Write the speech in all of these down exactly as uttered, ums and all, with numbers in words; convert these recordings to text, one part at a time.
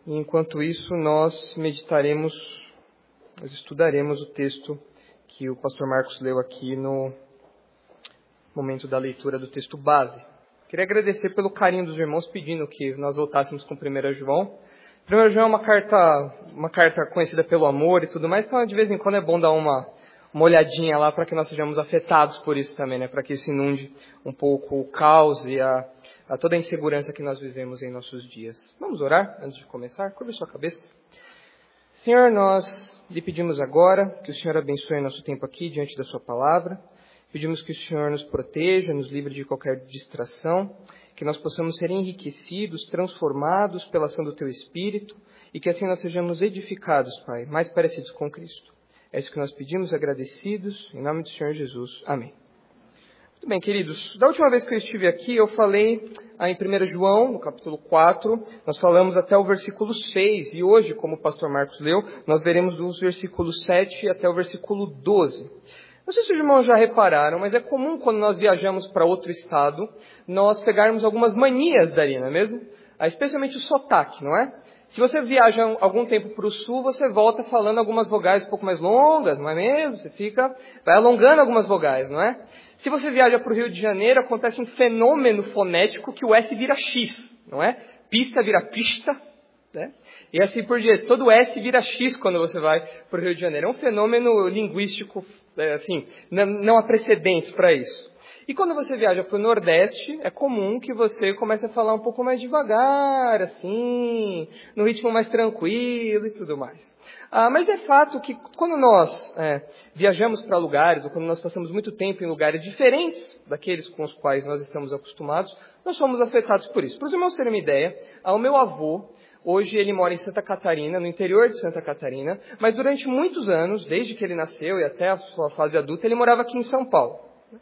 E enquanto isso, nós meditaremos, nós estudaremos o texto que o pastor Marcos leu aqui no momento da leitura do texto base. Queria agradecer pelo carinho dos irmãos pedindo que nós voltássemos com primeira João. primeira João é uma carta, uma carta conhecida pelo amor e tudo mais, então de vez em quando é bom dar uma, uma olhadinha lá para que nós sejamos afetados por isso também, né? Para que isso inunde um pouco o caos e a, a toda a insegurança que nós vivemos em nossos dias. Vamos orar antes de começar? Curva sua cabeça. Senhor, nós lhe pedimos agora que o Senhor abençoe nosso tempo aqui diante da sua palavra. Pedimos que o Senhor nos proteja, nos livre de qualquer distração, que nós possamos ser enriquecidos, transformados pela ação do Teu Espírito e que assim nós sejamos edificados, Pai, mais parecidos com Cristo. É isso que nós pedimos, agradecidos, em nome do Senhor Jesus. Amém. Muito bem, queridos. Da última vez que eu estive aqui, eu falei ah, em primeira João, no capítulo quatro, nós falamos até o versículo seis, e hoje, como o pastor Marcos leu, nós veremos dos versículos sete até o versículo doze. Não sei se os irmãos já repararam, mas é comum quando nós viajamos para outro estado, nós pegarmos algumas manias dali, não é mesmo? Ah, especialmente o sotaque, não é? Se você viaja algum tempo para o sul, você volta falando algumas vogais um pouco mais longas, não é mesmo? Você fica, vai alongando algumas vogais, não é? Se você viaja para o Rio de Janeiro, acontece um fenômeno fonético que o S vira X, não é? Pista vira pista. Né? E assim por diante, todo S vira X quando você vai para o Rio de Janeiro. É um fenômeno linguístico, é, assim, não, não há precedentes para isso. E quando você viaja para o Nordeste, é comum que você comece a falar um pouco mais devagar, assim, no ritmo mais tranquilo e tudo mais. Ah, mas é fato que quando nós é, viajamos para lugares, ou quando nós passamos muito tempo em lugares diferentes daqueles com os quais nós estamos acostumados, nós somos afetados por isso. Para os irmãos terem uma ideia, o meu avô, hoje ele mora em Santa Catarina, no interior de Santa Catarina, mas durante muitos anos, desde que ele nasceu e até a sua fase adulta, ele morava aqui em São Paulo.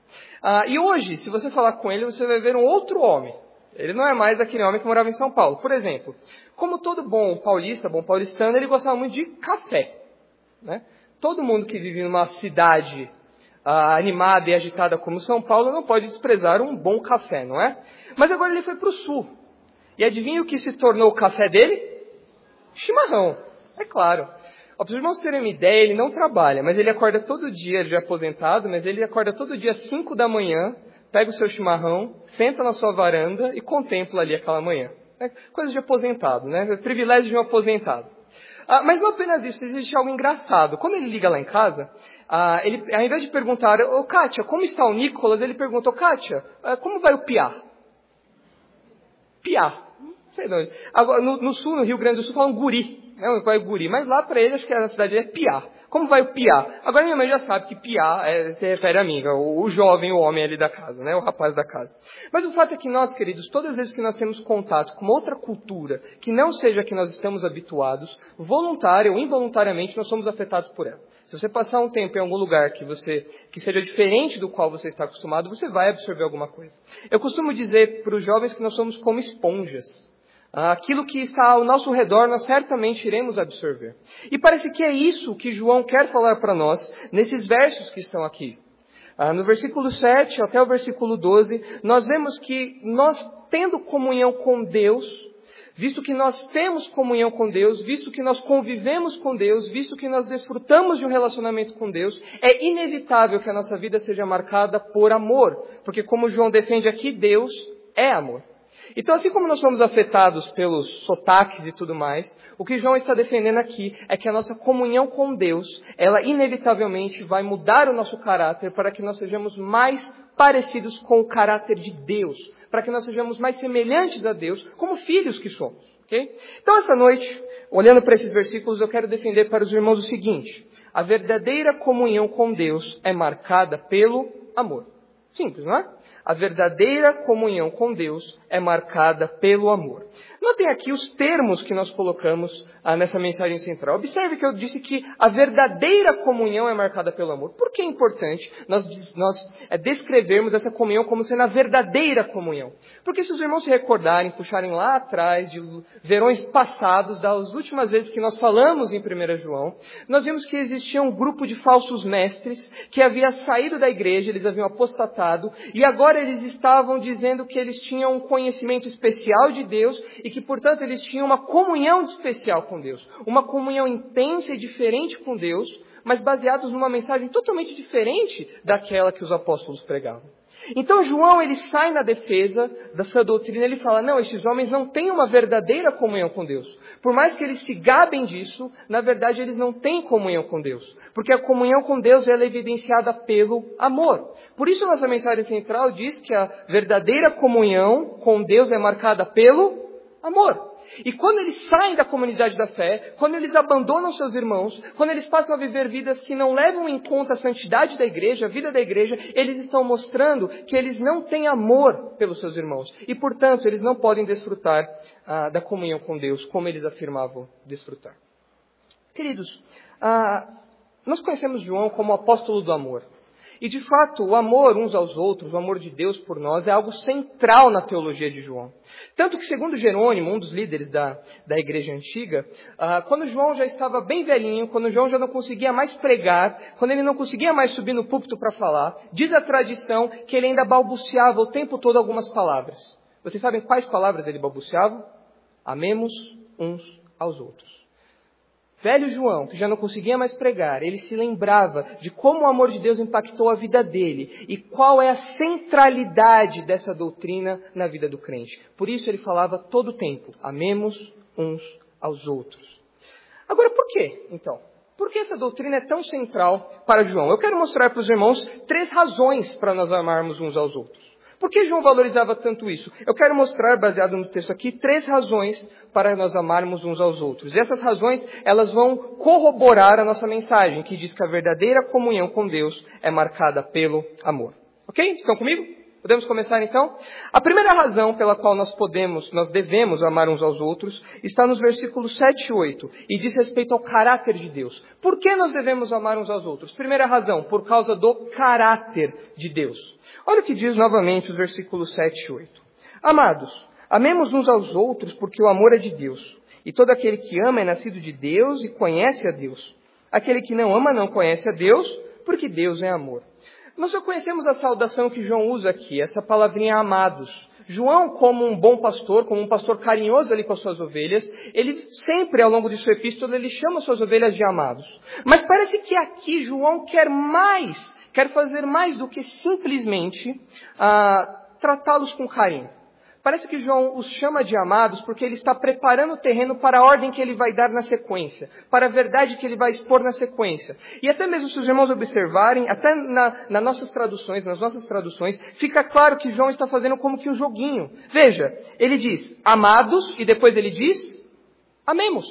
Ah, e hoje, se você falar com ele, você vai ver um outro homem. Ele não é mais aquele homem que morava em São Paulo. Por exemplo, como todo bom paulista, bom paulistano, ele gostava muito de café. Né? Todo mundo que vive numa cidade ah, animada e agitada como São Paulo não pode desprezar um bom café, não é? Mas agora ele foi para o sul. E adivinha o que se tornou o café dele? Chimarrão, é claro. Para os irmãos terem uma ideia, ele não trabalha, mas ele acorda todo dia, ele já é aposentado, mas ele acorda todo dia às cinco da manhã, pega o seu chimarrão, senta na sua varanda e contempla ali aquela manhã. É coisa de aposentado, né? É privilégio de um aposentado. Ah, mas não apenas isso, existe algo engraçado. Quando ele liga lá em casa, ah, ele, ao invés de perguntar, ô Kátia, como está o Nicolas? Ele pergunta, ô Kátia, ah, como vai o Piá? Piá. Não sei de onde. Agora, no, no sul, no Rio Grande do Sul, falam guri. Né? Vai o guri. Mas lá para ele, acho que a cidade é Piá. Como vai o Piá? Agora minha mãe já sabe que Piá é, se refere a mim, o, o jovem, o homem ali da casa, né? O rapaz da casa. Mas o fato é que nós, queridos, todas as vezes que nós temos contato com outra cultura, que não seja a que nós estamos habituados, voluntária ou involuntariamente, nós somos afetados por ela. Se você passar um tempo em algum lugar que você que seja diferente do qual você está acostumado, você vai absorver alguma coisa. Eu costumo dizer para os jovens que nós somos como esponjas. Aquilo que está ao nosso redor, nós certamente iremos absorver. E parece que é isso que João quer falar para nós nesses versos que estão aqui. No versículo sete até o versículo doze, nós vemos que nós, tendo comunhão com Deus, visto que nós temos comunhão com Deus, visto que nós convivemos com Deus, visto que nós desfrutamos de um relacionamento com Deus, é inevitável que a nossa vida seja marcada por amor. Porque como João defende aqui, Deus é amor. Então, assim como nós somos afetados pelos sotaques e tudo mais, o que João está defendendo aqui é que a nossa comunhão com Deus, ela inevitavelmente vai mudar o nosso caráter para que nós sejamos mais parecidos com o caráter de Deus, para que nós sejamos mais semelhantes a Deus, como filhos que somos. Okay? Então, essa noite, olhando para esses versículos, eu quero defender para os irmãos o seguinte: a verdadeira comunhão com Deus é marcada pelo amor. Simples, não é? A verdadeira comunhão com Deus é marcada pelo amor. Notem aqui os termos que nós colocamos ah, nessa mensagem central. Observe que eu disse que a verdadeira comunhão é marcada pelo amor. Por que é importante nós, nós é, descrevermos essa comunhão como sendo a verdadeira comunhão? Porque se os irmãos se recordarem, puxarem lá atrás de verões passados, das últimas vezes que nós falamos em primeira João, nós vimos que existia um grupo de falsos mestres que havia saído da igreja, eles haviam apostatado, e agora eles estavam dizendo que eles tinham um conhecimento especial de Deus e que, portanto, eles tinham uma comunhão especial com Deus. Uma comunhão intensa e diferente com Deus, mas baseados numa mensagem totalmente diferente daquela que os apóstolos pregavam. Então João, ele sai na defesa da sua doutrina, ele fala, não, estes homens não têm uma verdadeira comunhão com Deus. Por mais que eles se gabem disso, na verdade eles não têm comunhão com Deus. Porque a comunhão com Deus ela é evidenciada pelo amor. Por isso nossa mensagem central diz que a verdadeira comunhão com Deus é marcada pelo amor. E quando eles saem da comunidade da fé, quando eles abandonam seus irmãos, quando eles passam a viver vidas que não levam em conta a santidade da igreja, a vida da igreja, eles estão mostrando que eles não têm amor pelos seus irmãos. E, portanto, eles não podem desfrutar ah, da comunhão com Deus, como eles afirmavam desfrutar. Queridos, ah, nós conhecemos João como apóstolo do amor. E, de fato, o amor uns aos outros, o amor de Deus por nós, é algo central na teologia de João. Tanto que, segundo Jerônimo, um dos líderes da, da igreja antiga, ah, quando João já estava bem velhinho, quando João já não conseguia mais pregar, quando ele não conseguia mais subir no púlpito para falar, diz a tradição que ele ainda balbuciava o tempo todo algumas palavras. Vocês sabem quais palavras ele balbuciava? Amemos uns aos outros. Velho João, que já não conseguia mais pregar, ele se lembrava de como o amor de Deus impactou a vida dele e qual é a centralidade dessa doutrina na vida do crente. Por isso ele falava todo o tempo, amemos uns aos outros. Agora, por quê, então? Por que essa doutrina é tão central para João? Eu quero mostrar para os irmãos três razões para nós amarmos uns aos outros. Por que João valorizava tanto isso? Eu quero mostrar, baseado no texto aqui, três razões para nós amarmos uns aos outros. E essas razões, elas vão corroborar a nossa mensagem, que diz que a verdadeira comunhão com Deus é marcada pelo amor. Ok? Estão comigo? Podemos começar então? A primeira razão pela qual nós podemos, nós devemos amar uns aos outros, está nos versículos sete e oito, e diz respeito ao caráter de Deus. Por que nós devemos amar uns aos outros? Primeira razão, por causa do caráter de Deus. Olha o que diz novamente os versículos sete e oito. Amados, amemos uns aos outros porque o amor é de Deus. E todo aquele que ama é nascido de Deus e conhece a Deus. Aquele que não ama não conhece a Deus, porque Deus é amor. Nós já conhecemos a saudação que João usa aqui, essa palavrinha amados. João, como um bom pastor, como um pastor carinhoso ali com as suas ovelhas, ele sempre, ao longo de sua epístola, ele chama as suas ovelhas de amados. Mas parece que aqui João quer mais, quer fazer mais do que simplesmente ah, tratá-los com carinho. Parece que João os chama de amados porque ele está preparando o terreno para a ordem que ele vai dar na sequência, para a verdade que ele vai expor na sequência. E até mesmo se os irmãos observarem, até na, nas nossas traduções, nas nossas traduções, fica claro que João está fazendo como que um joguinho. Veja, ele diz amados e depois ele diz amemos.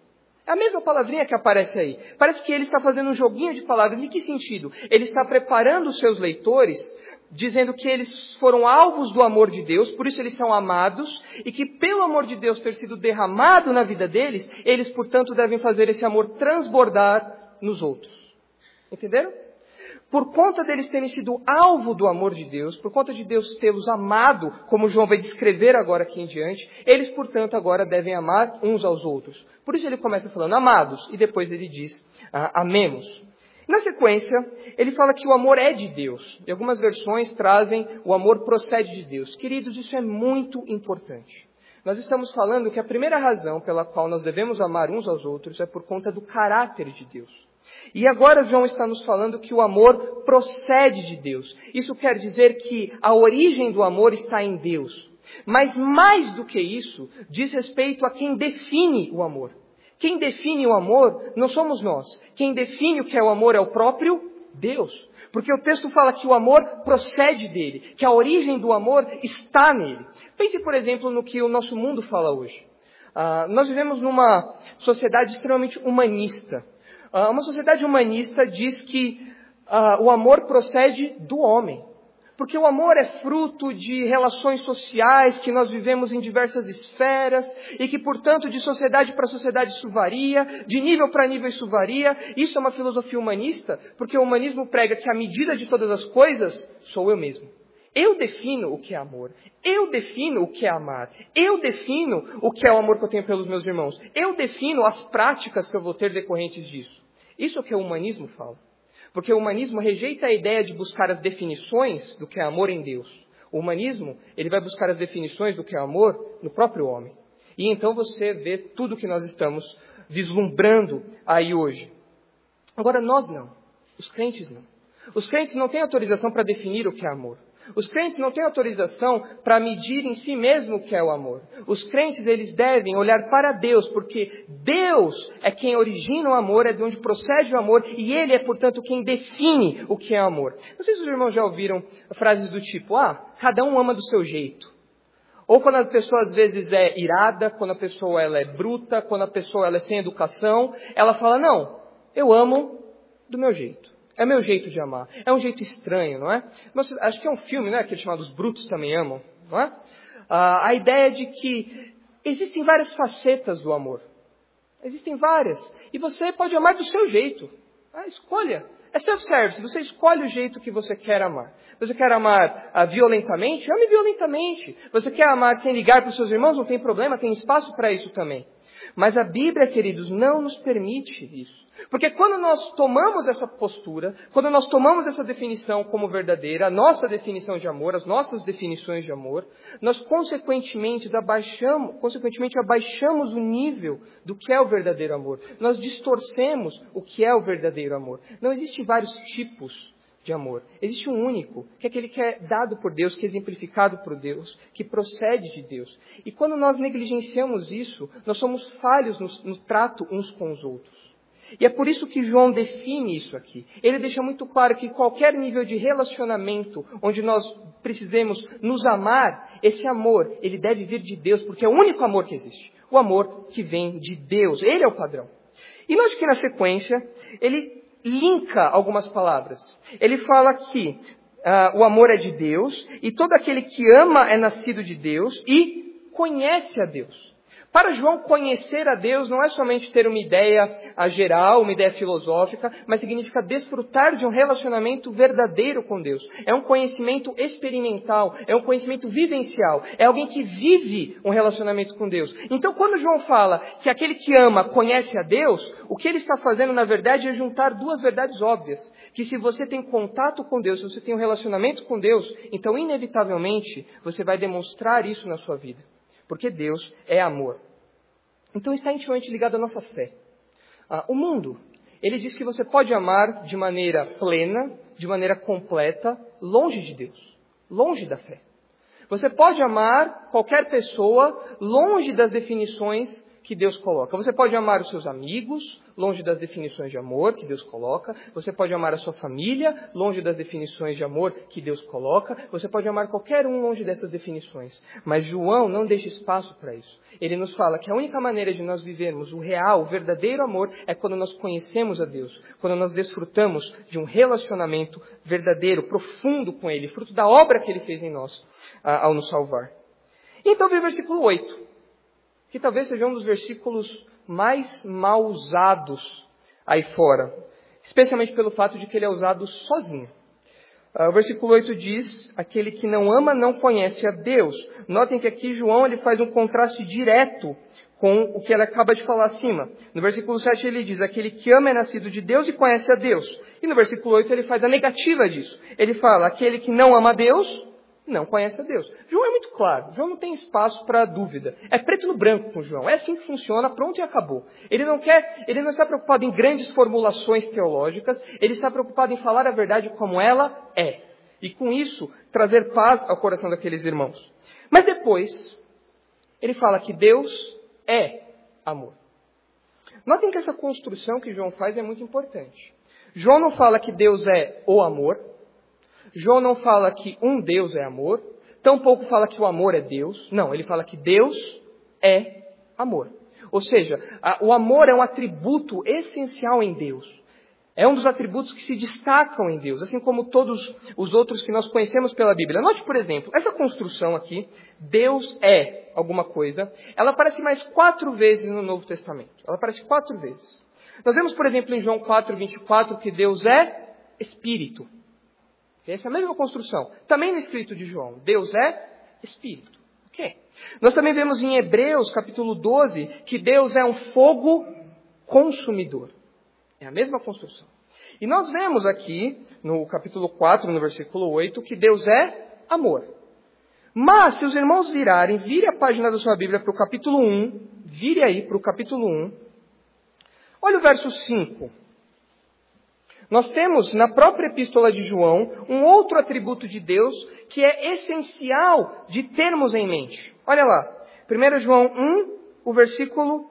É a mesma palavrinha que aparece aí. Parece que ele está fazendo um joguinho de palavras. Em que sentido? Ele está preparando os seus leitores, dizendo que eles foram alvos do amor de Deus, por isso eles são amados, e que pelo amor de Deus ter sido derramado na vida deles, eles, portanto, devem fazer esse amor transbordar nos outros. Entenderam? Por conta deles terem sido alvo do amor de Deus, por conta de Deus tê-los amado, como João vai descrever agora aqui em diante, eles, portanto, agora devem amar uns aos outros. Por isso ele começa falando amados, e depois ele diz ah, amemos. Na sequência, ele fala que o amor é de Deus. E algumas versões trazem o amor procede de Deus. Queridos, isso é muito importante. Nós estamos falando que a primeira razão pela qual nós devemos amar uns aos outros é por conta do caráter de Deus. E agora João está nos falando que o amor procede de Deus. Isso quer dizer que a origem do amor está em Deus. Mas mais do que isso, diz respeito a quem define o amor. Quem define o amor não somos nós. Quem define o que é o amor é o próprio Deus. Porque o texto fala que o amor procede dele, que a origem do amor está nele. Pense, por exemplo, no que o nosso mundo fala hoje. Uh, nós vivemos numa sociedade extremamente humanista. Uh, uma sociedade humanista diz que uh, o amor procede do homem. Porque o amor é fruto de relações sociais que nós vivemos em diversas esferas e que, portanto, de sociedade para sociedade isso varia, de nível para nível isso varia. Isso é uma filosofia humanista, porque o humanismo prega que a medida de todas as coisas sou eu mesmo. Eu defino o que é amor. Eu defino o que é amar. Eu defino o que é o amor que eu tenho pelos meus irmãos. Eu defino as práticas que eu vou ter decorrentes disso. Isso é o que o humanismo fala. Porque o humanismo rejeita a ideia de buscar as definições do que é amor em Deus. O humanismo, ele vai buscar as definições do que é amor no próprio homem. E então você vê tudo o que nós estamos vislumbrando aí hoje. Agora, nós não. Os crentes não. Os crentes não têm autorização para definir o que é amor. Os crentes não têm autorização para medir em si mesmo o que é o amor. Os crentes, eles devem olhar para Deus, porque Deus é quem origina o amor, é de onde procede o amor, e Ele é, portanto, quem define o que é amor. Não sei se os irmãos já ouviram frases do tipo, ah, cada um ama do seu jeito. Ou quando a pessoa às vezes é irada, quando a pessoa ela é bruta, quando a pessoa ela é sem educação, ela fala, não, eu amo do meu jeito. É meu jeito de amar. É um jeito estranho, não é? Mas acho que é um filme, né? Aquele chamado Os Brutos Também Amam, não é? Ah, a ideia de que existem várias facetas do amor. Existem várias. E você pode amar do seu jeito. Ah, escolha. É self-service. Você escolhe o jeito que você quer amar. Você quer amar ah, violentamente? Ame violentamente. Você quer amar sem ligar para os seus irmãos? Não tem problema, tem espaço para isso também. Mas a Bíblia, queridos, não nos permite isso. Porque quando nós tomamos essa postura, quando nós tomamos essa definição como verdadeira, a nossa definição de amor, as nossas definições de amor, nós consequentemente abaixamos, consequentemente abaixamos o nível do que é o verdadeiro amor. Nós distorcemos o que é o verdadeiro amor. Não existem vários tipos de amor. Existe um único, que é aquele que é dado por Deus, que é exemplificado por Deus, que procede de Deus. E quando nós negligenciamos isso, nós somos falhos no, no trato uns com os outros. E é por isso que João define isso aqui. Ele deixa muito claro que qualquer nível de relacionamento onde nós precisemos nos amar, esse amor, ele deve vir de Deus, porque é o único amor que existe. O amor que vem de Deus. Ele é o padrão. E note que na sequência, ele linka algumas palavras. Ele fala que uh, o amor é de Deus, e todo aquele que ama é nascido de Deus e conhece a Deus. Para João, conhecer a Deus não é somente ter uma ideia geral, uma ideia filosófica, mas significa desfrutar de um relacionamento verdadeiro com Deus. É um conhecimento experimental, é um conhecimento vivencial, é alguém que vive um relacionamento com Deus. Então, quando João fala que aquele que ama conhece a Deus, o que ele está fazendo, na verdade, é juntar duas verdades óbvias. Que se você tem contato com Deus, se você tem um relacionamento com Deus, então, inevitavelmente, você vai demonstrar isso na sua vida. Porque Deus é amor. Então está intimamente ligado à nossa fé. Ah, o mundo, ele diz que você pode amar de maneira plena, de maneira completa, longe de Deus, longe da fé. Você pode amar qualquer pessoa longe das definições que Deus coloca. Você pode amar os seus amigos, longe das definições de amor que Deus coloca. Você pode amar a sua família, longe das definições de amor que Deus coloca. Você pode amar qualquer um longe dessas definições. Mas João não deixa espaço para isso. Ele nos fala que a única maneira de nós vivermos o real, o verdadeiro amor, é quando nós conhecemos a Deus. Quando nós desfrutamos de um relacionamento verdadeiro, profundo com Ele, fruto da obra que Ele fez em nós, ao nos salvar. Então vem o versículo oito. Que talvez seja um dos versículos mais mal usados aí fora. Especialmente pelo fato de que ele é usado sozinho. Uh, o versículo oito diz, aquele que não ama não conhece a Deus. Notem que aqui João ele faz um contraste direto com o que ele acaba de falar acima. No versículo sete ele diz, aquele que ama é nascido de Deus e conhece a Deus. E no versículo oito ele faz a negativa disso. Ele fala, aquele que não ama a Deus não conhece a Deus. João é muito claro. João não tem espaço para dúvida. É preto no branco com João. É assim que funciona, pronto e acabou. Ele não quer, ele não está preocupado em grandes formulações teológicas. Ele está preocupado em falar a verdade como ela é. E com isso, trazer paz ao coração daqueles irmãos. Mas depois, ele fala que Deus é amor. Notem que essa construção que João faz é muito importante. João não fala que Deus é o amor. João não fala que um Deus é amor, tampouco fala que o amor é Deus. Não, ele fala que Deus é amor. Ou seja, a, o amor é um atributo essencial em Deus. É um dos atributos que se destacam em Deus, assim como todos os outros que nós conhecemos pela Bíblia. Note, por exemplo, essa construção aqui, Deus é alguma coisa, ela aparece mais quatro vezes no Novo Testamento. Ela aparece quatro vezes. Nós vemos, por exemplo, em João quatro, vinte e quatro, que Deus é Espírito. Essa é a mesma construção. Também no escrito de João. Deus é Espírito. Okay. Nós também vemos em Hebreus, capítulo doze, que Deus é um fogo consumidor. É a mesma construção. E nós vemos aqui, no capítulo quatro, no versículo oito, que Deus é amor. Mas, se os irmãos virarem, vire a página da sua Bíblia para o capítulo um, vire aí para o capítulo um. Olha o verso cinco. Nós temos na própria epístola de João um outro atributo de Deus que é essencial de termos em mente. Olha lá, primeiro João um, o versículo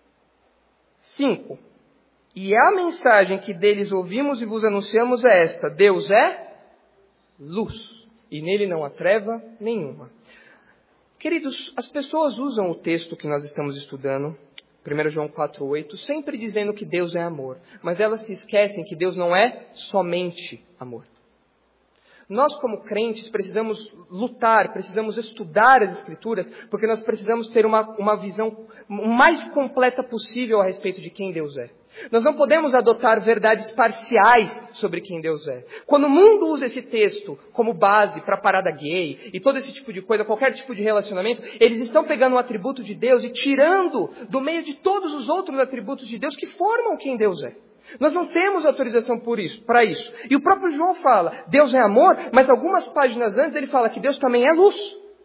cinco. E a mensagem que deles ouvimos e vos anunciamos é esta: Deus é luz, e nele não há treva nenhuma. Queridos, as pessoas usam o texto que nós estamos estudando, primeiro João quatro, oito, sempre dizendo que Deus é amor. Mas elas se esquecem que Deus não é somente amor. Nós, como crentes, precisamos lutar, precisamos estudar as Escrituras, porque nós precisamos ter uma, uma visão o mais completa possível a respeito de quem Deus é. Nós não podemos adotar verdades parciais sobre quem Deus é. Quando o mundo usa esse texto como base para parada gay e todo esse tipo de coisa, qualquer tipo de relacionamento, eles estão pegando um atributo de Deus e tirando do meio de todos os outros atributos de Deus que formam quem Deus é. Nós não temos autorização por isso, para isso. E o próprio João fala, Deus é amor, mas algumas páginas antes ele fala que Deus também é luz.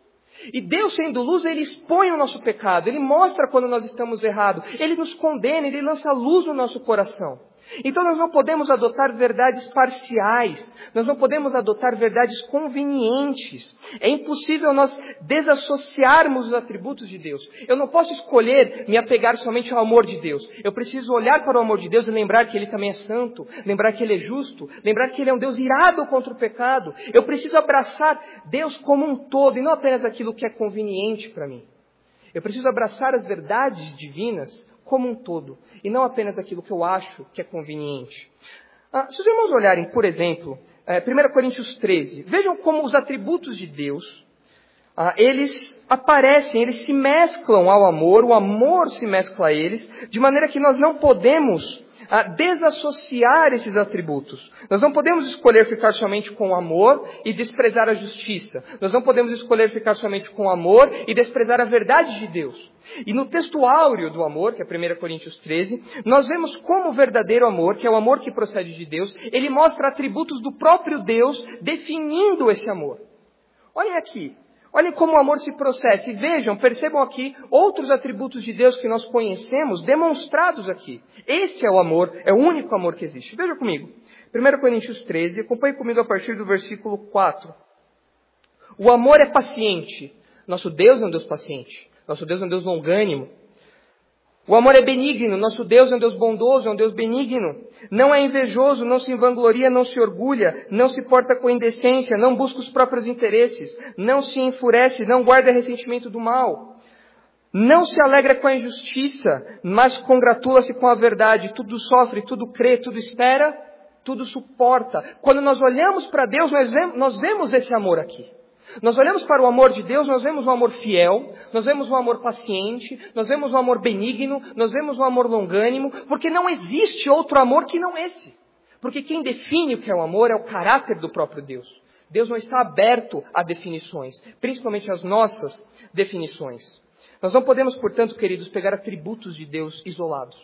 E Deus, sendo luz, Ele expõe o nosso pecado, Ele mostra quando nós estamos errados, Ele nos condena, Ele lança luz no nosso coração. Então nós não podemos adotar verdades parciais, nós não podemos adotar verdades convenientes. É impossível nós desassociarmos os atributos de Deus. Eu não posso escolher me apegar somente ao amor de Deus. Eu preciso olhar para o amor de Deus e lembrar que Ele também é santo, lembrar que Ele é justo, lembrar que Ele é um Deus irado contra o pecado. Eu preciso abraçar Deus como um todo e não apenas aquilo que é conveniente para mim. Eu preciso abraçar as verdades divinas como um todo, e não apenas aquilo que eu acho que é conveniente. Ah, se os irmãos olharem, por exemplo, eh, primeiro Coríntios treze, vejam como os atributos de Deus, ah, eles aparecem, eles se mesclam ao amor, o amor se mescla a eles, de maneira que nós não podemos ah, desassociar esses atributos. Nós não podemos escolher ficar somente com o amor e desprezar a justiça. Nós não podemos escolher ficar somente com o amor e desprezar a verdade de Deus. E no texto áureo do amor, que é primeiro Coríntios treze, nós vemos como o verdadeiro amor, que é o amor que procede de Deus, ele mostra atributos do próprio Deus definindo esse amor. Olhem aqui, olhem como o amor se processa e vejam, percebam aqui outros atributos de Deus que nós conhecemos demonstrados aqui. Esse é o amor, é o único amor que existe. Veja comigo, primeiro Coríntios treze, acompanhe comigo a partir do versículo quatro. O amor é paciente. Nosso Deus é um Deus paciente. Nosso Deus é um Deus longânimo. O amor é benigno. Nosso Deus é um Deus bondoso, é um Deus benigno. Não é invejoso, não se vangloria, não se orgulha, não se porta com indecência, não busca os próprios interesses, não se enfurece, não guarda ressentimento do mal. Não se alegra com a injustiça, mas congratula-se com a verdade. Tudo sofre, tudo crê, tudo espera, tudo suporta. Quando nós olhamos para Deus, nós vemos, nós vemos esse amor aqui. Nós olhamos para o amor de Deus, nós vemos um amor fiel, nós vemos um amor paciente, nós vemos um amor benigno, nós vemos um amor longânimo, porque não existe outro amor que não esse. Porque quem define o que é o amor é o caráter do próprio Deus. Deus não está aberto a definições, principalmente as nossas definições. Nós não podemos, portanto, queridos, pegar atributos de Deus isolados.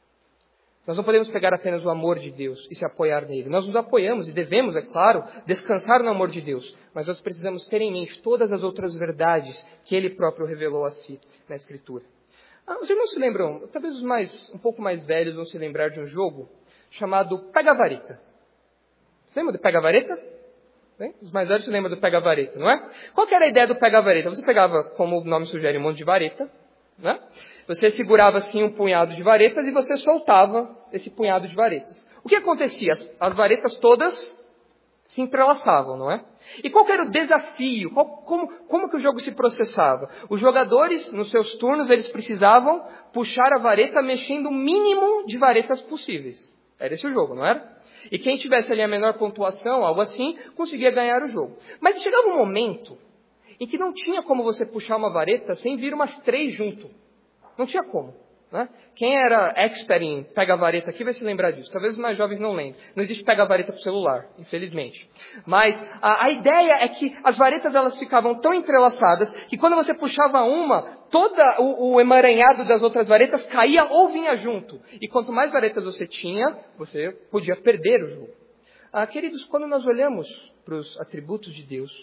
Nós não podemos pegar apenas o amor de Deus e se apoiar nele. Nós nos apoiamos e devemos, é claro, descansar no amor de Deus. Mas nós precisamos ter em mente todas as outras verdades que Ele próprio revelou a si na Escritura. Ah, os irmãos se lembram, talvez os mais, um pouco mais velhos vão se lembrar de um jogo chamado Pega-Vareta. Você lembra do Pega-Vareta? Os mais velhos se lembram do Pega-Vareta, não é? Qual que era a ideia do Pega-Vareta? Você pegava, como o nome sugere, um monte de vareta, né? Você segurava assim um punhado de varetas e você soltava esse punhado de varetas. O que acontecia? As, as varetas todas se entrelaçavam, não é? E qual que era o desafio? Qual, como, como que o jogo se processava? Os jogadores, nos seus turnos, eles precisavam puxar a vareta mexendo o mínimo de varetas possíveis. Era esse o jogo, não era? E quem tivesse ali a menor pontuação, algo assim, conseguia ganhar o jogo. Mas chegava um momento em que não tinha como você puxar uma vareta sem vir umas três junto. Não tinha como. Né? Quem era expert em pega-vareta aqui vai se lembrar disso. Talvez os mais jovens não lembrem. Não existe pega-vareta para o celular, infelizmente. Mas a, a ideia é que as varetas elas ficavam tão entrelaçadas que quando você puxava uma, todo o, o emaranhado das outras varetas caía ou vinha junto. E quanto mais varetas você tinha, você podia perder o jogo. Ah, queridos, quando nós olhamos para os atributos de Deus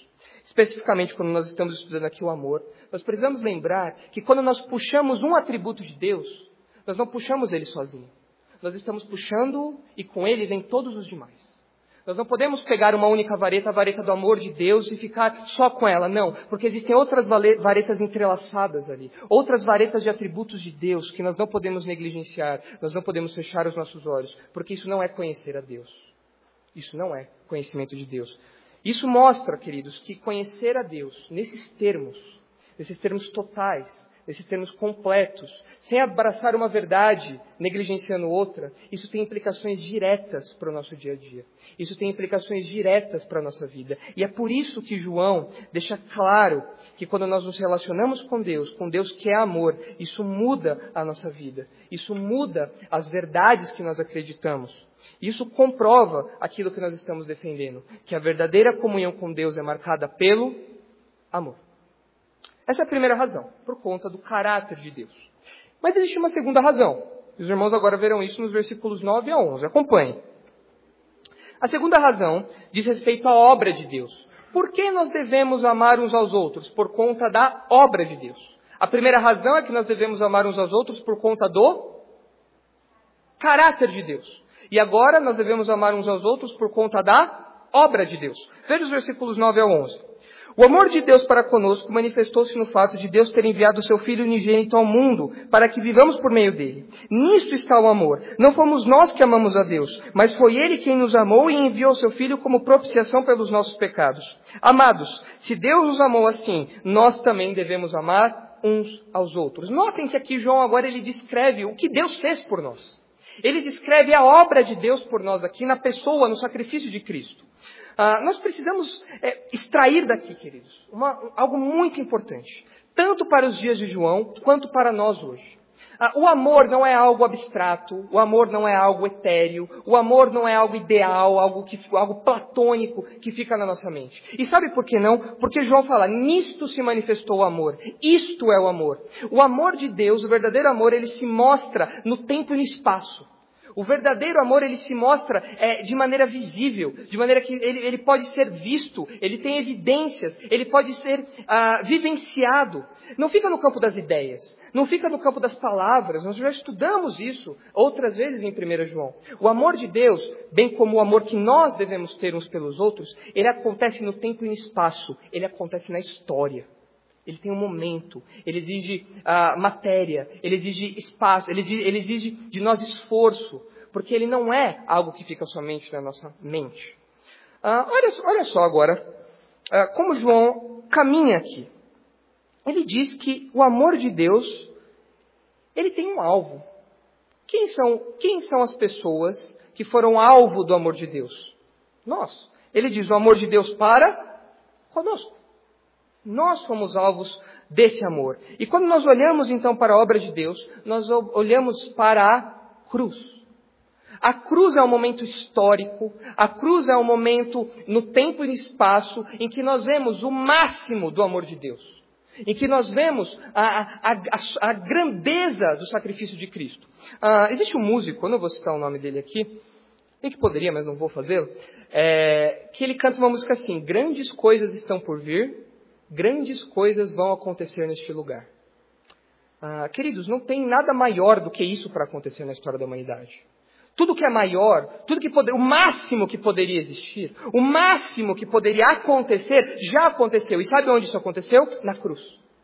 especificamente quando nós estamos estudando aqui o amor, nós precisamos lembrar que quando nós puxamos um atributo de Deus, nós não puxamos ele sozinho. Nós estamos puxando e com ele vem todos os demais. Nós não podemos pegar uma única vareta, a vareta do amor de Deus, e ficar só com ela. Não, porque existem outras varetas entrelaçadas ali. Outras varetas de atributos de Deus que nós não podemos negligenciar. Nós não podemos fechar os nossos olhos. Porque isso não é conhecer a Deus. Isso não é conhecimento de Deus. Isso mostra, queridos, que conhecer a Deus, nesses termos, nesses termos totais, nesses termos completos, sem abraçar uma verdade, negligenciando outra, isso tem implicações diretas para o nosso dia a dia. Isso tem implicações diretas para a nossa vida. E é por isso que João deixa claro que quando nós nos relacionamos com Deus, com Deus que é amor, isso muda a nossa vida. Isso muda as verdades que nós acreditamos. Isso comprova aquilo que nós estamos defendendo, que a verdadeira comunhão com Deus é marcada pelo amor. Essa é a primeira razão, por conta do caráter de Deus. Mas existe uma segunda razão. Os irmãos agora verão isso nos versículos nove a onze. Acompanhem. A segunda razão diz respeito à obra de Deus. Por que nós devemos amar uns aos outros? Por conta da obra de Deus. A primeira razão é que nós devemos amar uns aos outros por conta do caráter de Deus. E agora nós devemos amar uns aos outros por conta da obra de Deus. Veja os versículos nove a onze. O amor de Deus para conosco manifestou-se no fato de Deus ter enviado o seu Filho unigênito ao mundo para que vivamos por meio dele. Nisto está o amor. Não fomos nós que amamos a Deus, mas foi ele quem nos amou e enviou o seu Filho como propiciação pelos nossos pecados. Amados, se Deus nos amou assim, nós também devemos amar uns aos outros. Notem que aqui João agora ele descreve o que Deus fez por nós. Ele descreve a obra de Deus por nós aqui na pessoa, no sacrifício de Cristo. Ah, nós precisamos é, extrair daqui, queridos, uma, algo muito importante, tanto para os dias de João, quanto para nós hoje. Ah, o amor não é algo abstrato, o amor não é algo etéreo, o amor não é algo ideal, algo, que, algo platônico que fica na nossa mente. E sabe por que não? Porque João fala, nisto se manifestou o amor, isto é o amor. O amor de Deus, o verdadeiro amor, ele se mostra no tempo e no espaço. O verdadeiro amor, ele se mostra é, de maneira visível, de maneira que ele, ele pode ser visto, ele tem evidências, ele pode ser ah, vivenciado. Não fica no campo das ideias, não fica no campo das palavras, nós já estudamos isso outras vezes em primeiro João. O amor de Deus, bem como o amor que nós devemos ter uns pelos outros, ele acontece no tempo e no espaço, ele acontece na história. Ele tem um momento, ele exige uh, matéria, ele exige espaço, ele exige, ele exige de nós esforço, porque ele não é algo que fica somente na nossa mente. Uh, olha, olha só agora, uh, como João caminha aqui. Ele diz que o amor de Deus, ele tem um alvo. Quem são, quem são as pessoas que foram alvo do amor de Deus? Nós. Ele diz o amor de Deus para conosco. Nós somos alvos desse amor. E quando nós olhamos então para a obra de Deus, nós olhamos para a cruz. A cruz é um momento histórico, a cruz é um momento no tempo e no espaço em que nós vemos o máximo do amor de Deus. Em que nós vemos a, a, a, a grandeza do sacrifício de Cristo. Ah, existe um músico, eu não vou citar o nome dele aqui, bem que poderia, mas não vou fazê-lo, é, que ele canta uma música assim, grandes coisas estão por vir, grandes coisas vão acontecer neste lugar. Ah, queridos, não tem nada maior do que isso para acontecer na história da humanidade. Tudo que é maior, tudo que poder, o máximo que poderia existir, o máximo que poderia acontecer, já aconteceu. E sabe onde isso aconteceu? Na cruz.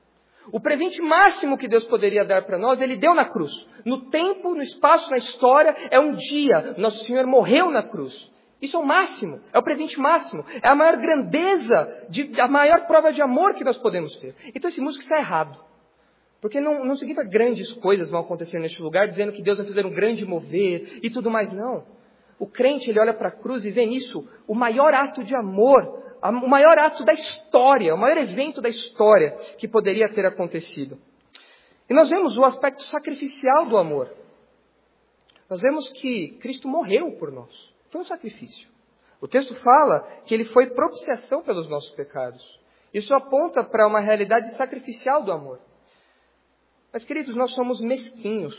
O presente máximo que Deus poderia dar para nós, Ele deu na cruz. No tempo, no espaço, na história, é um dia. Nosso Senhor morreu na cruz. Isso é o máximo, é o presente máximo, é a maior grandeza, de, a maior prova de amor que nós podemos ter. Então esse músico está errado, porque não, não significa grandes coisas vão acontecer neste lugar, dizendo que Deus vai fazer um grande mover e tudo mais, não. O crente, ele olha para a cruz e vê nisso o maior ato de amor, o maior ato da história, o maior evento da história que poderia ter acontecido. E nós vemos o aspecto sacrificial do amor. Nós vemos que Cristo morreu por nós. Foi um sacrifício. O texto fala que ele foi propiciação pelos nossos pecados. Isso aponta para uma realidade sacrificial do amor. Mas, queridos, nós somos mesquinhos.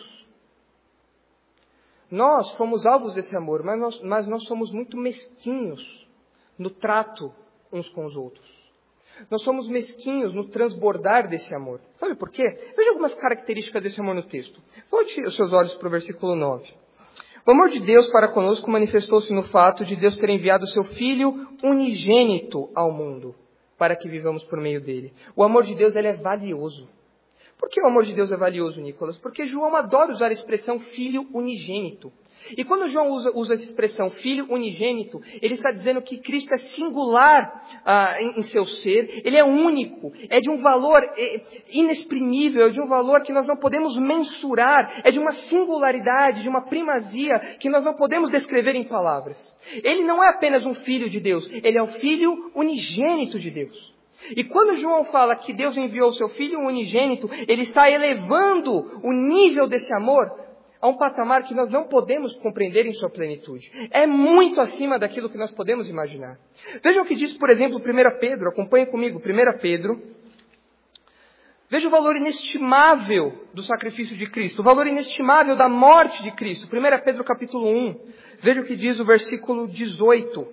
Nós fomos alvos desse amor, mas nós, mas nós somos muito mesquinhos no trato uns com os outros. Nós somos mesquinhos no transbordar desse amor. Sabe por quê? Veja algumas características desse amor no texto. Volte os seus olhos para o versículo nove. O amor de Deus para conosco manifestou-se no fato de Deus ter enviado o seu Filho unigênito ao mundo, para que vivamos por meio dele. O amor de Deus ele é valioso. Por que o amor de Deus é valioso, Nicolas? Porque João adora usar a expressão Filho unigênito. E quando João usa, usa essa expressão Filho unigênito, ele está dizendo que Cristo é singular ah, em, em seu ser, ele é único, é de um valor é, inexprimível, é de um valor que nós não podemos mensurar, é de uma singularidade, de uma primazia que nós não podemos descrever em palavras. Ele não é apenas um Filho de Deus, ele é o Filho unigênito de Deus. E quando João fala que Deus enviou o seu Filho unigênito, ele está elevando o nível desse amor a um patamar que nós não podemos compreender em sua plenitude. É muito acima daquilo que nós podemos imaginar. Veja o que diz, por exemplo, primeira Pedro. Acompanhe comigo, primeira Pedro. Veja o valor inestimável do sacrifício de Cristo. O valor inestimável da morte de Cristo. primeira Pedro capítulo um. Veja o que diz o versículo dezoito.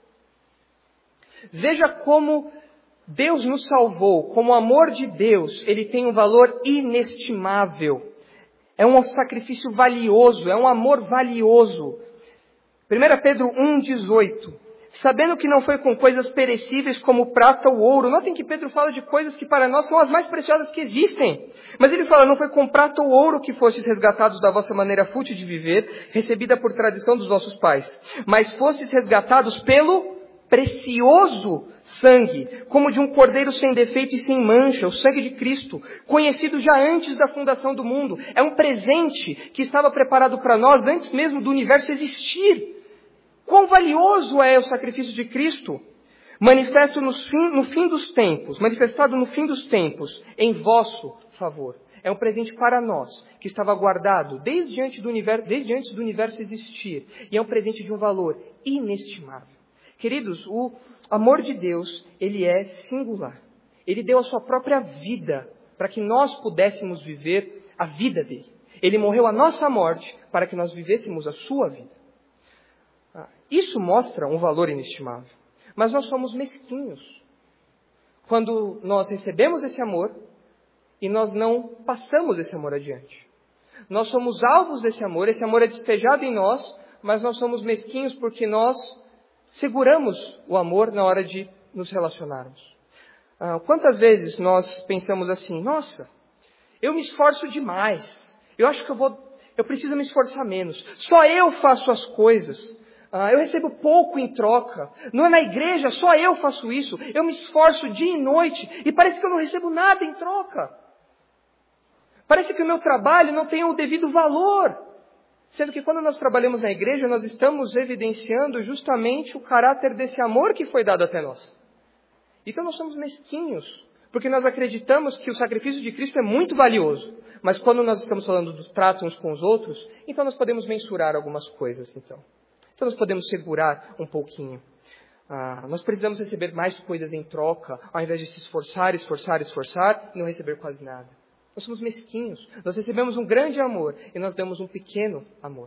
Veja como Deus nos salvou. Como o amor de Deus, ele tem um valor inestimável. É um sacrifício valioso, é um amor valioso. primeira Pedro um, dezoito. Sabendo que não foi com coisas perecíveis como prata ou ouro. Notem que Pedro fala de coisas que para nós são as mais preciosas que existem. Mas ele fala, não foi com prata ou ouro que fostes resgatados da vossa maneira fútil de viver, recebida por tradição dos vossos pais. Mas fostes resgatados pelo precioso sangue, como de um cordeiro sem defeito e sem mancha, o sangue de Cristo, conhecido já antes da fundação do mundo. É um presente que estava preparado para nós antes mesmo do universo existir. Quão valioso é o sacrifício de Cristo, manifesto no fim, no fim dos tempos, manifestado no fim dos tempos, em vosso favor. É um presente para nós, que estava guardado desde antes do universo, desde antes do universo existir. E é um presente de um valor inestimável. Queridos, o amor de Deus, ele é singular. Ele deu a sua própria vida para que nós pudéssemos viver a vida dele. Ele morreu a nossa morte para que nós vivêssemos a sua vida. Isso mostra um valor inestimável. Mas nós somos mesquinhos quando nós recebemos esse amor e nós não passamos esse amor adiante. Nós somos alvos desse amor, esse amor é despejado em nós, mas nós somos mesquinhos porque nós seguramos o amor na hora de nos relacionarmos. Ah, quantas vezes nós pensamos assim, nossa, eu me esforço demais, eu acho que eu vou, eu preciso me esforçar menos, só eu faço as coisas, ah, eu recebo pouco em troca, não é na igreja, só eu faço isso, eu me esforço dia e noite e parece que eu não recebo nada em troca. Parece que o meu trabalho não tem o devido valor. Sendo que quando nós trabalhamos na igreja, nós estamos evidenciando justamente o caráter desse amor que foi dado até nós. Então nós somos mesquinhos, porque nós acreditamos que o sacrifício de Cristo é muito valioso. Mas quando nós estamos falando do trato uns com os outros, então nós podemos mensurar algumas coisas. Então, então nós podemos segurar um pouquinho. Ah, nós precisamos receber mais coisas em troca, ao invés de se esforçar, esforçar, esforçar, e não receber quase nada. Nós somos mesquinhos. Nós recebemos um grande amor e nós damos um pequeno amor.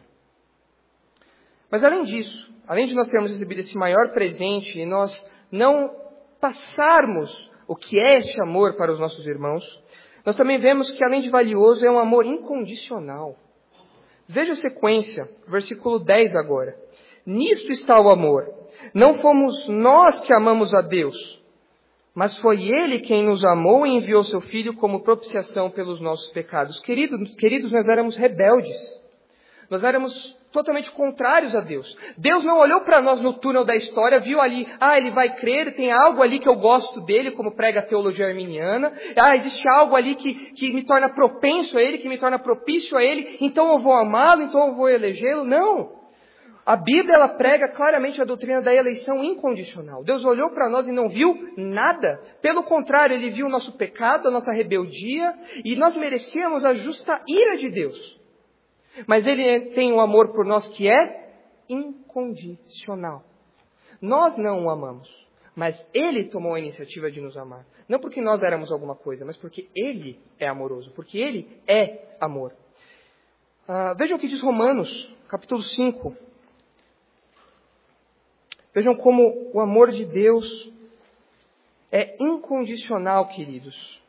Mas além disso, além de nós termos recebido esse maior presente e nós não passarmos o que é esse amor para os nossos irmãos, nós também vemos que além de valioso é um amor incondicional. Veja a sequência, versículo dez agora. Nisto está o amor. Não fomos nós que amamos a Deus, mas foi Ele quem nos amou e enviou seu Filho como propiciação pelos nossos pecados. Queridos, queridos, nós éramos rebeldes. Nós éramos totalmente contrários a Deus. Deus não olhou para nós no túnel da história, viu ali, ah, ele vai crer, tem algo ali que eu gosto dele, como prega a teologia arminiana. Ah, existe algo ali que, que me torna propenso a ele, que me torna propício a ele, então eu vou amá-lo, então eu vou elegê-lo. Não. A Bíblia, ela prega claramente a doutrina da eleição incondicional. Deus olhou para nós e não viu nada. Pelo contrário, Ele viu o nosso pecado, a nossa rebeldia, e nós merecíamos a justa ira de Deus. Mas Ele tem um amor por nós que é incondicional. Nós não o amamos, mas Ele tomou a iniciativa de nos amar. Não porque nós éramos alguma coisa, mas porque Ele é amoroso, porque Ele é amor. Ah, vejam o que diz Romanos, capítulo cinco. Vejam como o amor de Deus é incondicional, queridos.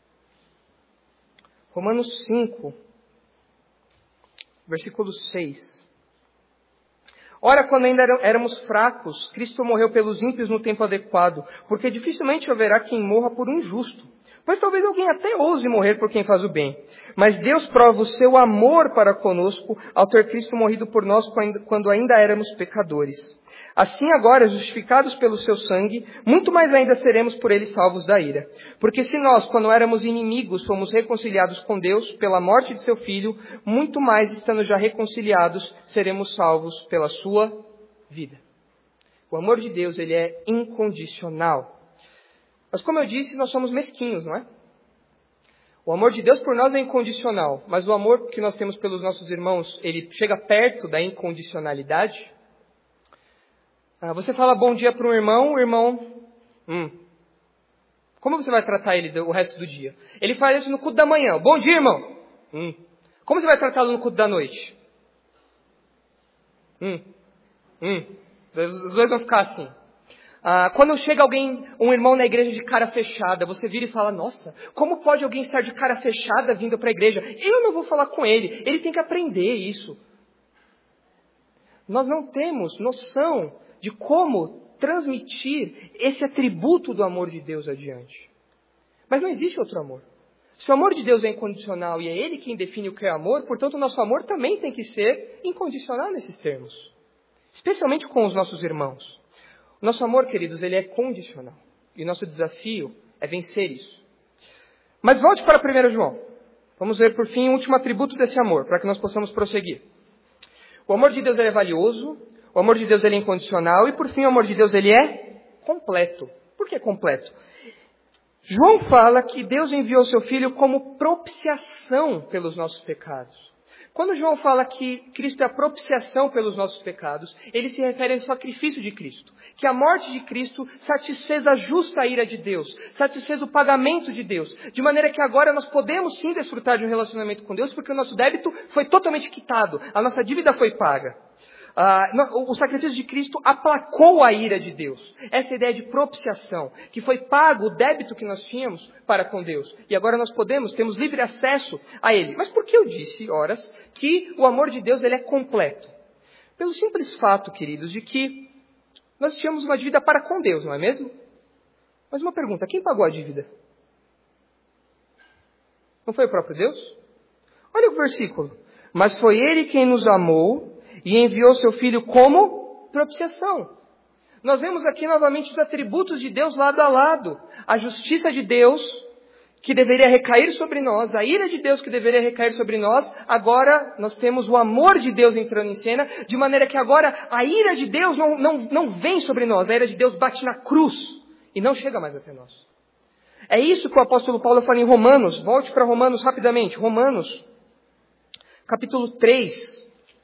Romanos cinco, versículo seis. Ora, quando ainda éramos fracos, Cristo morreu pelos ímpios no tempo adequado, porque dificilmente haverá quem morra por um justo. Pois talvez alguém até ouse morrer por quem faz o bem. Mas Deus prova o seu amor para conosco ao ter Cristo morrido por nós quando ainda éramos pecadores. Assim agora, justificados pelo seu sangue, muito mais ainda seremos por ele salvos da ira. Porque se nós, quando éramos inimigos, fomos reconciliados com Deus pela morte de seu Filho, muito mais, estando já reconciliados, seremos salvos pela sua vida. O amor de Deus, ele é incondicional. Mas como eu disse, nós somos mesquinhos, não é? O amor de Deus por nós é incondicional, mas o amor que nós temos pelos nossos irmãos, ele chega perto da incondicionalidade? Ah, você fala bom dia para um irmão, o irmão... Hum, como você vai tratar ele o resto do dia? Ele faz isso no culto da manhã. Bom dia, irmão. Hum. Como você vai tratá-lo no culto da noite? Hum. Hum. Os dois vão ficar assim. Ah, quando chega alguém, um irmão na igreja de cara fechada, você vira e fala, nossa, como pode alguém estar de cara fechada vindo para a igreja? Eu não vou falar com ele, ele tem que aprender isso. Nós não temos noção de como transmitir esse atributo do amor de Deus adiante. Mas não existe outro amor. Se o amor de Deus é incondicional e é Ele quem define o que é amor, portanto o nosso amor também tem que ser incondicional nesses termos. Especialmente com os nossos irmãos. O nosso amor, queridos, ele é condicional. E o nosso desafio é vencer isso. Mas volte para primeiro João. Vamos ver, por fim, o último atributo desse amor, para que nós possamos prosseguir. O amor de Deus ele é valioso, o amor de Deus ele é incondicional e, por fim, o amor de Deus ele é completo. Por que completo? João fala que Deus enviou seu Filho como propiciação pelos nossos pecados. Quando João fala que Cristo é a propiciação pelos nossos pecados, ele se refere ao sacrifício de Cristo. Que a morte de Cristo satisfez a justa ira de Deus, satisfez o pagamento de Deus. De maneira que agora nós podemos sim desfrutar de um relacionamento com Deus, porque o nosso débito foi totalmente quitado, a nossa dívida foi paga. Ah, o sacrifício de Cristo aplacou a ira de Deus. Essa ideia de propiciação, que foi pago o débito que nós tínhamos para com Deus. E agora nós podemos, temos livre acesso a Ele. Mas por que eu disse, horas, que o amor de Deus ele é completo? Pelo simples fato, queridos, de que nós tínhamos uma dívida para com Deus, não é mesmo? Mas uma pergunta, quem pagou a dívida? Não foi o próprio Deus? Olha o versículo. Mas foi Ele quem nos amou e enviou seu Filho como propiciação. Nós vemos aqui novamente os atributos de Deus lado a lado. A justiça de Deus, que deveria recair sobre nós, a ira de Deus que deveria recair sobre nós, agora nós temos o amor de Deus entrando em cena, de maneira que agora a ira de Deus não, não, não vem sobre nós, a ira de Deus bate na cruz e não chega mais até nós. É isso que o apóstolo Paulo fala em Romanos. Volte para Romanos rapidamente. Romanos, capítulo três.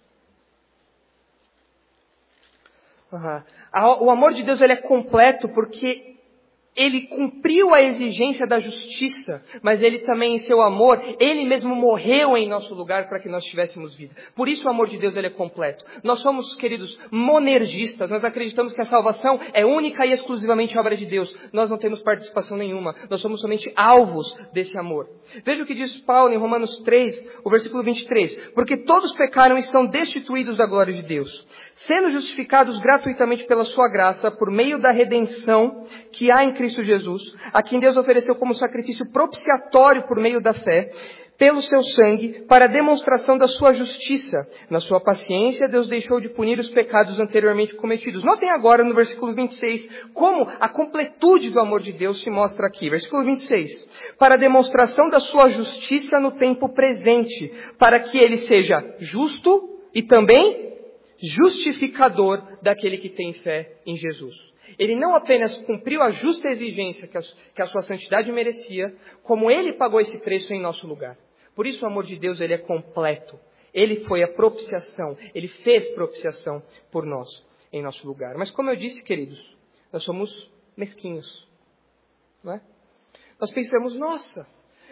Uhum. O amor de Deus ele é completo porque Ele cumpriu a exigência da justiça, mas Ele também, em seu amor, Ele mesmo morreu em nosso lugar para que nós tivéssemos vida. Por isso o amor de Deus ele é completo. Nós somos, queridos, monergistas. Nós acreditamos que a salvação é única e exclusivamente obra de Deus. Nós não temos participação nenhuma. Nós somos somente alvos desse amor. Veja o que diz Paulo em Romanos três, o versículo vinte e três. Porque todos pecaram e estão destituídos da glória de Deus, sendo justificados gratuitamente pela sua graça, por meio da redenção que há em Cristo Jesus, a quem Deus ofereceu como sacrifício propiciatório por meio da fé, pelo seu sangue, para a demonstração da sua justiça. Na sua paciência, Deus deixou de punir os pecados anteriormente cometidos. Notem agora no versículo vinte e seis, como a completude do amor de Deus se mostra aqui. Versículo vinte e seis. Para a demonstração da sua justiça no tempo presente, para que ele seja justo e também justificador daquele que tem fé em Jesus. Ele não apenas cumpriu a justa exigência que a, que a sua santidade merecia, como Ele pagou esse preço em nosso lugar. Por isso o amor de Deus ele é completo. Ele foi a propiciação, Ele fez propiciação por nós em nosso lugar. Mas como eu disse, queridos, nós somos mesquinhos, não é? Nós pensamos, nossa,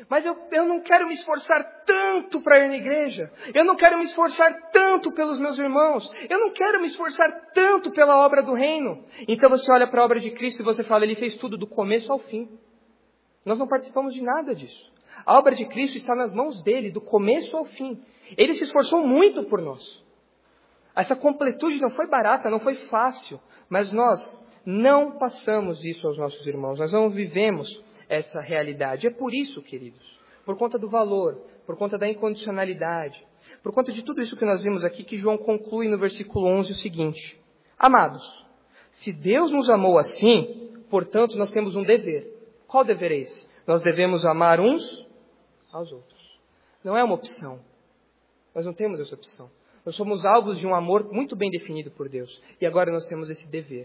Mas eu, eu não quero me esforçar tanto para ir na igreja. Eu não quero me esforçar tanto pelos meus irmãos. Eu não quero me esforçar tanto pela obra do reino. Então você olha para a obra de Cristo e você fala, ele fez tudo do começo ao fim. Nós não participamos de nada disso. A obra de Cristo está nas mãos dele, do começo ao fim. Ele se esforçou muito por nós. Essa completude não foi barata, não foi fácil. Mas nós não passamos isso aos nossos irmãos. Nós não vivemos essa realidade. É por isso, queridos, por conta do valor, por conta da incondicionalidade, por conta de tudo isso que nós vimos aqui, que João conclui no versículo onze o seguinte: Amados, se Deus nos amou assim, portanto nós temos um dever. Qual dever é esse? Nós devemos amar uns aos outros. Não é uma opção. Nós não temos essa opção. Nós somos alvos de um amor muito bem definido por Deus. E agora nós temos esse dever.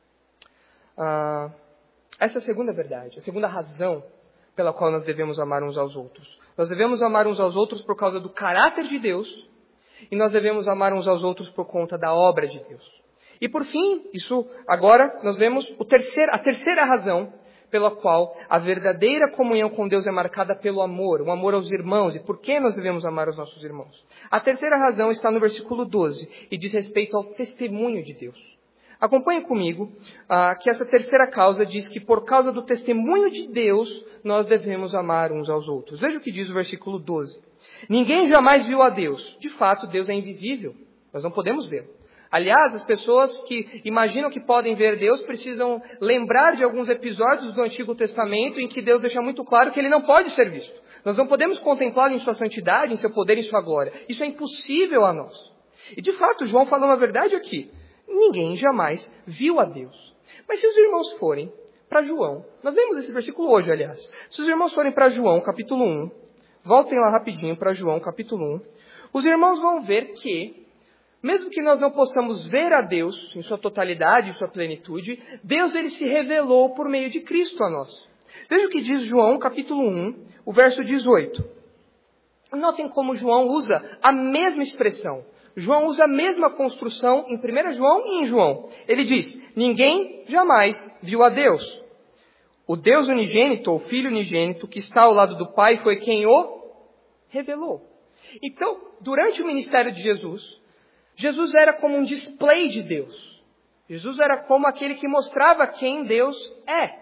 Ah... Essa é a segunda verdade, a segunda razão pela qual nós devemos amar uns aos outros. Nós devemos amar uns aos outros por causa do caráter de Deus e nós devemos amar uns aos outros por conta da obra de Deus. E por fim, isso agora nós vemos o terceiro, a terceira razão pela qual a verdadeira comunhão com Deus é marcada pelo amor, o amor aos irmãos. E por que nós devemos amar os nossos irmãos? A terceira razão está no versículo doze e diz respeito ao testemunho de Deus. Acompanhe comigo ah, que essa terceira causa diz que por causa do testemunho de Deus, nós devemos amar uns aos outros. Veja o que diz o versículo doze. Ninguém jamais viu a Deus. De fato, Deus é invisível. Nós não podemos vê-lo. Aliás, as pessoas que imaginam que podem ver Deus precisam lembrar de alguns episódios do Antigo Testamento em que Deus deixa muito claro que ele não pode ser visto. Nós não podemos contemplá-lo em sua santidade, em seu poder, em sua glória. Isso é impossível a nós. E de fato, João fala uma verdade aqui. Ninguém jamais viu a Deus. Mas se os irmãos forem para João, nós lemos esse versículo hoje, aliás. Se os irmãos forem para João, capítulo um, voltem lá rapidinho para João, capítulo um, os irmãos vão ver que, mesmo que nós não possamos ver a Deus em sua totalidade, em sua plenitude, Deus ele se revelou por meio de Cristo a nós. Veja o que diz João, capítulo um, o verso dezoito. Notem como João usa a mesma expressão. João usa a mesma construção em primeiro João e em João. Ele diz, ninguém jamais viu a Deus. O Deus unigênito, ou Filho unigênito, que está ao lado do Pai, foi quem o revelou. Então, durante o ministério de Jesus, Jesus era como um display de Deus. Jesus era como aquele que mostrava quem Deus é.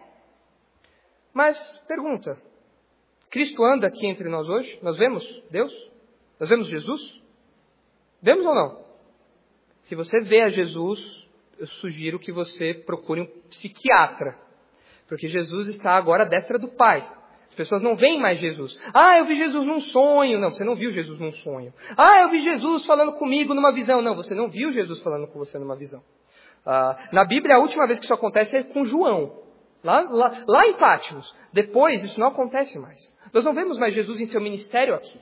Mas, pergunta, Cristo anda aqui entre nós hoje? Nós vemos Deus? Nós vemos Jesus? Vemos ou não? Se você vê a Jesus, eu sugiro que você procure um psiquiatra. Porque Jesus está agora à destra do Pai. As pessoas não veem mais Jesus. Ah, eu vi Jesus num sonho. Não, você não viu Jesus num sonho. Ah, eu vi Jesus falando comigo numa visão. Não, você não viu Jesus falando com você numa visão. Ah, na Bíblia, a última vez que isso acontece é com João. Lá, lá, lá em Pátimos. Depois, isso não acontece mais. Nós não vemos mais Jesus em seu ministério aqui.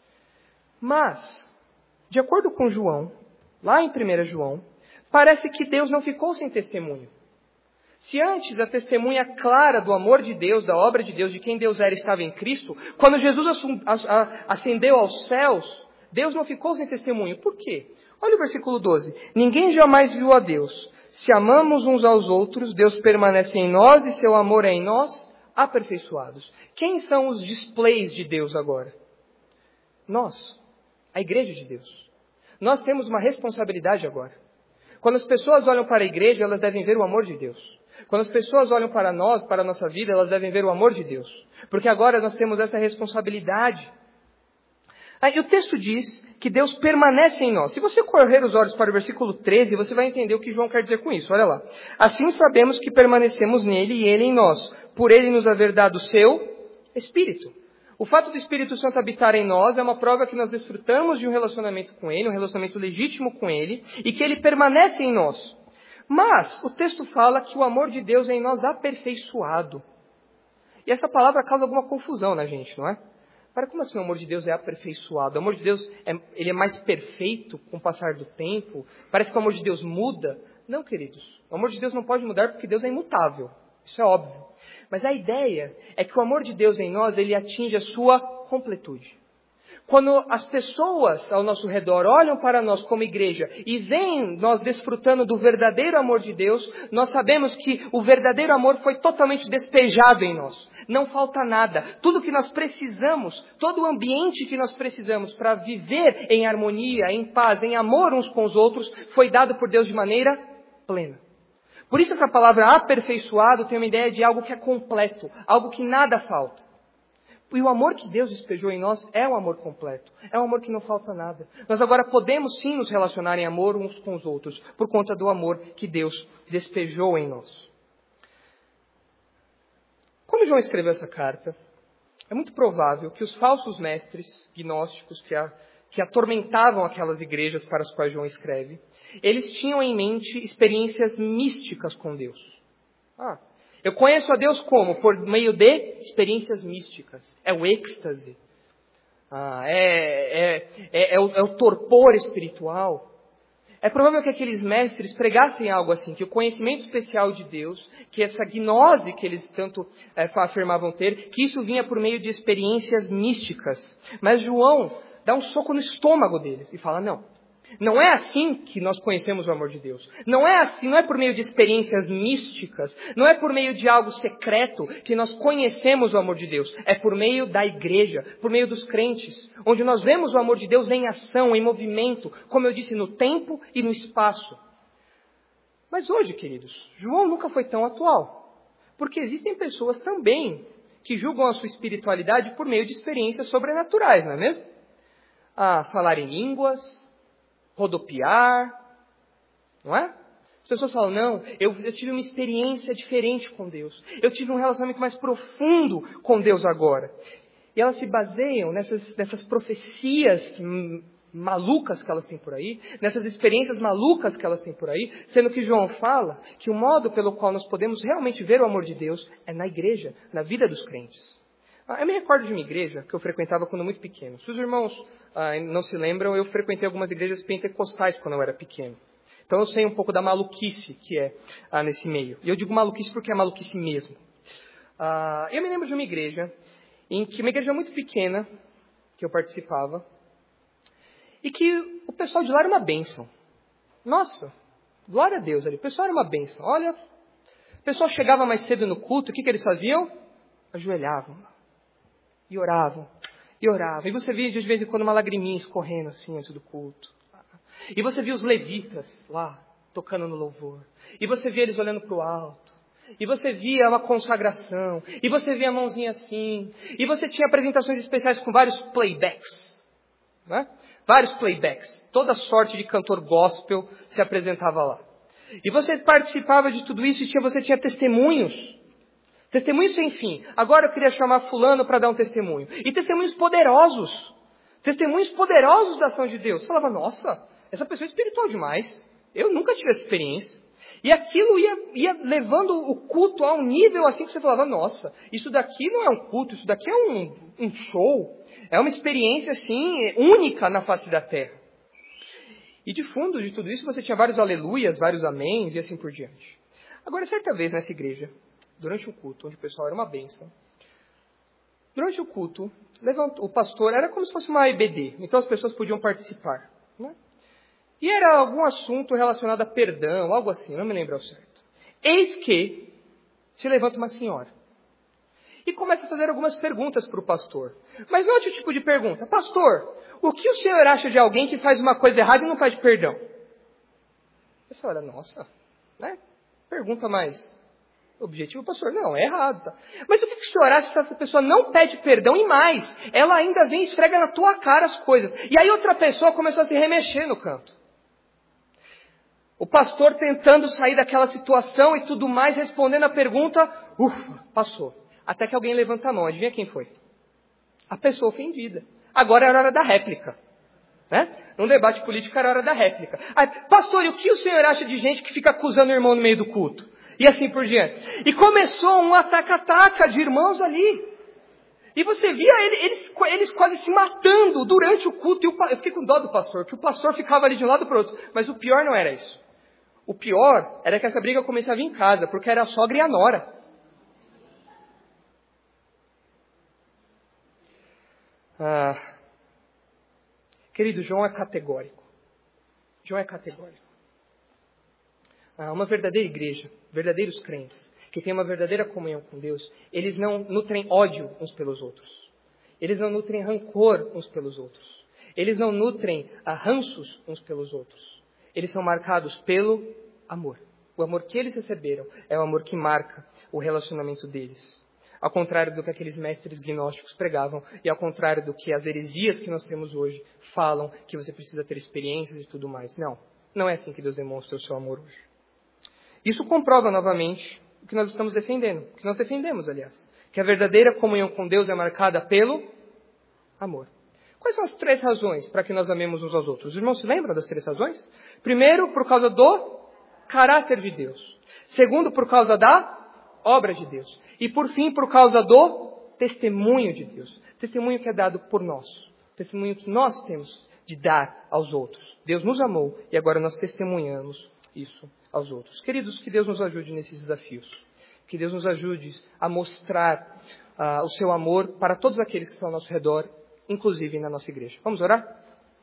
Mas, de acordo com João, lá em primeiro João, parece que Deus não ficou sem testemunho. Se antes a testemunha clara do amor de Deus, da obra de Deus, de quem Deus era, estava em Cristo, quando Jesus ascendeu aos céus, Deus não ficou sem testemunho. Por quê? Olha o versículo doze. Ninguém jamais viu a Deus. Se amamos uns aos outros, Deus permanece em nós e seu amor é em nós aperfeiçoados. Quem são os displays de Deus agora? Nós, a igreja de Deus. Nós temos uma responsabilidade agora. Quando as pessoas olham para a igreja, elas devem ver o amor de Deus. Quando as pessoas olham para nós, para a nossa vida, elas devem ver o amor de Deus. Porque agora nós temos essa responsabilidade. Aí o texto diz que Deus permanece em nós. Se você correr os olhos para o versículo treze, você vai entender o que João quer dizer com isso. Olha lá. Assim sabemos que permanecemos nele e ele em nós, por ele nos haver dado o seu Espírito. O fato do Espírito Santo habitar em nós é uma prova que nós desfrutamos de um relacionamento com ele, um relacionamento legítimo com ele, e que ele permanece em nós. Mas o texto fala que o amor de Deus é em nós aperfeiçoado. E essa palavra causa alguma confusão na gente, não é? Para como assim o amor de Deus é aperfeiçoado? O amor de Deus é, ele é mais perfeito com o passar do tempo? Parece que o amor de Deus muda? Não, queridos. O amor de Deus não pode mudar porque Deus é imutável. Isso é óbvio. Mas a ideia é que o amor de Deus em nós, ele atinge a sua completude. Quando as pessoas ao nosso redor olham para nós como igreja e veem nós desfrutando do verdadeiro amor de Deus, nós sabemos que o verdadeiro amor foi totalmente despejado em nós. Não falta nada. Tudo que nós precisamos, todo o ambiente que nós precisamos para viver em harmonia, em paz, em amor uns com os outros, foi dado por Deus de maneira plena. Por isso essa palavra aperfeiçoado tem uma ideia de algo que é completo, algo que nada falta. E o amor que Deus despejou em nós é um amor completo. É um amor que não falta nada. Nós agora podemos sim nos relacionar em amor uns com os outros, por conta do amor que Deus despejou em nós. Quando João escreveu essa carta, é muito provável que os falsos mestres gnósticos que, a, que atormentavam aquelas igrejas para as quais João escreve, eles tinham em mente experiências místicas com Deus. Ah, eu conheço a Deus como? Por meio de experiências místicas. É o êxtase. Ah, é, é, é, é, o, é o torpor espiritual. É provável que aqueles mestres pregassem algo assim, que o conhecimento especial de Deus, que essa gnose que eles tanto é, afirmavam ter, que isso vinha por meio de experiências místicas. Mas João dá um soco no estômago deles e fala, não. Não é assim que nós conhecemos o amor de Deus. Não é assim, não é por meio de experiências místicas, não é por meio de algo secreto que nós conhecemos o amor de Deus. É por meio da igreja, por meio dos crentes, onde nós vemos o amor de Deus em ação, em movimento, como eu disse, no tempo e no espaço. Mas hoje, queridos, João nunca foi tão atual, porque existem pessoas também que julgam a sua espiritualidade por meio de experiências sobrenaturais, não é mesmo? Ah, falar em línguas, rodopiar, não é? As pessoas falam, não, eu, eu tive uma experiência diferente com Deus. Eu tive um relacionamento mais profundo com Deus agora. E elas se baseiam nessas, nessas profecias malucas que elas têm por aí, nessas experiências malucas que elas têm por aí, sendo que João fala que o modo pelo qual nós podemos realmente ver o amor de Deus é na igreja, na vida dos crentes. Eu me recordo de uma igreja que eu frequentava quando muito pequeno. Se os irmãos ah, não se lembram, eu frequentei algumas igrejas pentecostais quando eu era pequeno. Então eu sei um pouco da maluquice que é ah, nesse meio. E eu digo maluquice porque é maluquice mesmo. Ah, eu me lembro de uma igreja, em que uma igreja muito pequena, que eu participava, e que o pessoal de lá era uma bênção. Nossa, glória a Deus ali. O pessoal era uma bênção. Olha, o pessoal chegava mais cedo no culto, o que, que eles faziam? Ajoelhavam. E oravam, e oravam. E você via de vez em quando uma lagriminha escorrendo assim antes do culto. E você via os levitas lá, tocando no louvor. E você via eles olhando para o alto. E você via uma consagração. E você via a mãozinha assim. E você tinha apresentações especiais com vários playbacks. Né? Vários playbacks. Toda sorte de cantor gospel se apresentava lá. E você participava de tudo isso e tinha, você tinha testemunhos. Testemunhos sem fim. Agora eu queria chamar fulano para dar um testemunho. E testemunhos poderosos. Testemunhos poderosos da ação de Deus. Você falava, nossa, essa pessoa é espiritual demais. Eu nunca tive essa experiência. E aquilo ia, ia levando o culto a um nível assim que você falava, nossa, isso daqui não é um culto, isso daqui é um, um show. É uma experiência assim, única na face da terra. E de fundo de tudo isso você tinha vários aleluias, vários améns e assim por diante. Agora, certa vez nessa igreja, durante o culto, onde o pessoal era uma bênção, durante o culto, levantou, o pastor, era como se fosse uma E B D, então as pessoas podiam participar, né? E era algum assunto relacionado a perdão, algo assim, não me lembro ao certo. Eis que se levanta uma senhora e começa a fazer algumas perguntas para o pastor. Mas note o tipo de pergunta. Pastor, o que o senhor acha de alguém que faz uma coisa errada e não pede perdão? Você olha, nossa, né? Pergunta mais objetivo, pastor, não, é errado. Tá? Mas o que o senhor acha se essa pessoa não pede perdão e mais? Ela ainda vem e esfrega na tua cara as coisas. E aí outra pessoa começou a se remexer no canto. O pastor tentando sair daquela situação e tudo mais, respondendo a pergunta, ufa, passou. Até que alguém levanta a mão, adivinha quem foi? A pessoa ofendida. Agora era a hora da réplica. Né? Num debate político era a hora da réplica. Aí, pastor, e o que o senhor acha de gente que fica acusando o irmão no meio do culto? E assim por diante. E começou um ataca-ataca de irmãos ali. E você via ele, eles, eles quase se matando durante o culto. E o, eu fiquei com dó do pastor, que o pastor ficava ali de um lado para o outro. Mas o pior não era isso. O pior era que essa briga começava em casa, porque era a sogra e a nora. Ah, Querido, João é categórico. João é categórico. Ah, uma verdadeira igreja, verdadeiros crentes, que tem uma verdadeira comunhão com Deus, eles não nutrem ódio uns pelos outros. Eles não nutrem rancor uns pelos outros. Eles não nutrem ah, ranços uns pelos outros. Eles são marcados pelo amor. O amor que eles receberam é o amor que marca o relacionamento deles. Ao contrário do que aqueles mestres gnósticos pregavam e ao contrário do que as heresias que nós temos hoje falam, que você precisa ter experiências e tudo mais. Não, não é assim que Deus demonstra o seu amor hoje. Isso comprova novamente o que nós estamos defendendo, o que nós defendemos, aliás, que a verdadeira comunhão com Deus é marcada pelo amor. Quais são as três razões para que nós amemos uns aos outros? Os irmãos se lembram das três razões? Primeiro, por causa do caráter de Deus. Segundo, por causa da obra de Deus. E por fim, por causa do testemunho de Deus. Testemunho que é dado por nós. Testemunho que nós temos de dar aos outros. Deus nos amou e agora nós testemunhamos isso aos outros. Queridos, que Deus nos ajude nesses desafios. Que Deus nos ajude a mostrar uh, o seu amor para todos aqueles que estão ao nosso redor, inclusive na nossa igreja. Vamos orar?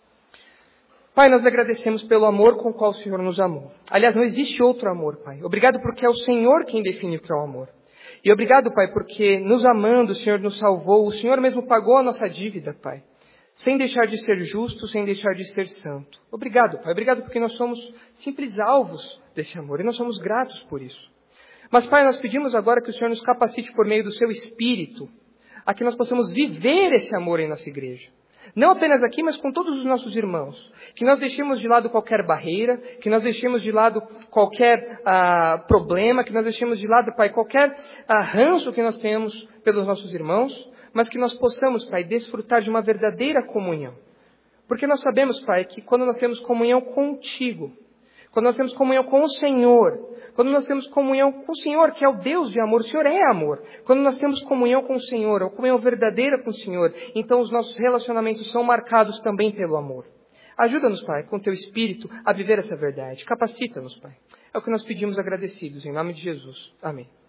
Pai, nós agradecemos pelo amor com o qual o Senhor nos amou. Aliás, não existe outro amor, Pai. Obrigado porque é o Senhor quem define o que é o amor. E obrigado, Pai, porque nos amando, o Senhor nos salvou. O Senhor mesmo pagou a nossa dívida, Pai. Sem deixar de ser justo, sem deixar de ser santo. Obrigado, Pai. Obrigado porque nós somos simples alvos desse amor. E nós somos gratos por isso. Mas, Pai, nós pedimos agora que o Senhor nos capacite por meio do Seu Espírito a que nós possamos viver esse amor em nossa igreja. Não apenas aqui, mas com todos os nossos irmãos. Que nós deixemos de lado qualquer barreira, que nós deixemos de lado qualquer ah, problema, que nós deixemos de lado, Pai, qualquer ah, ranço que nós temos pelos nossos irmãos, mas que nós possamos, Pai, desfrutar de uma verdadeira comunhão. Porque nós sabemos, Pai, que quando nós temos comunhão contigo, quando nós temos comunhão com o Senhor, quando nós temos comunhão com o Senhor, que é o Deus de amor, o Senhor é amor. Quando nós temos comunhão com o Senhor, a comunhão verdadeira com o Senhor, então os nossos relacionamentos são marcados também pelo amor. Ajuda-nos, Pai, com Teu Espírito a viver essa verdade. Capacita-nos, Pai. É o que nós pedimos agradecidos, em nome de Jesus. Amém.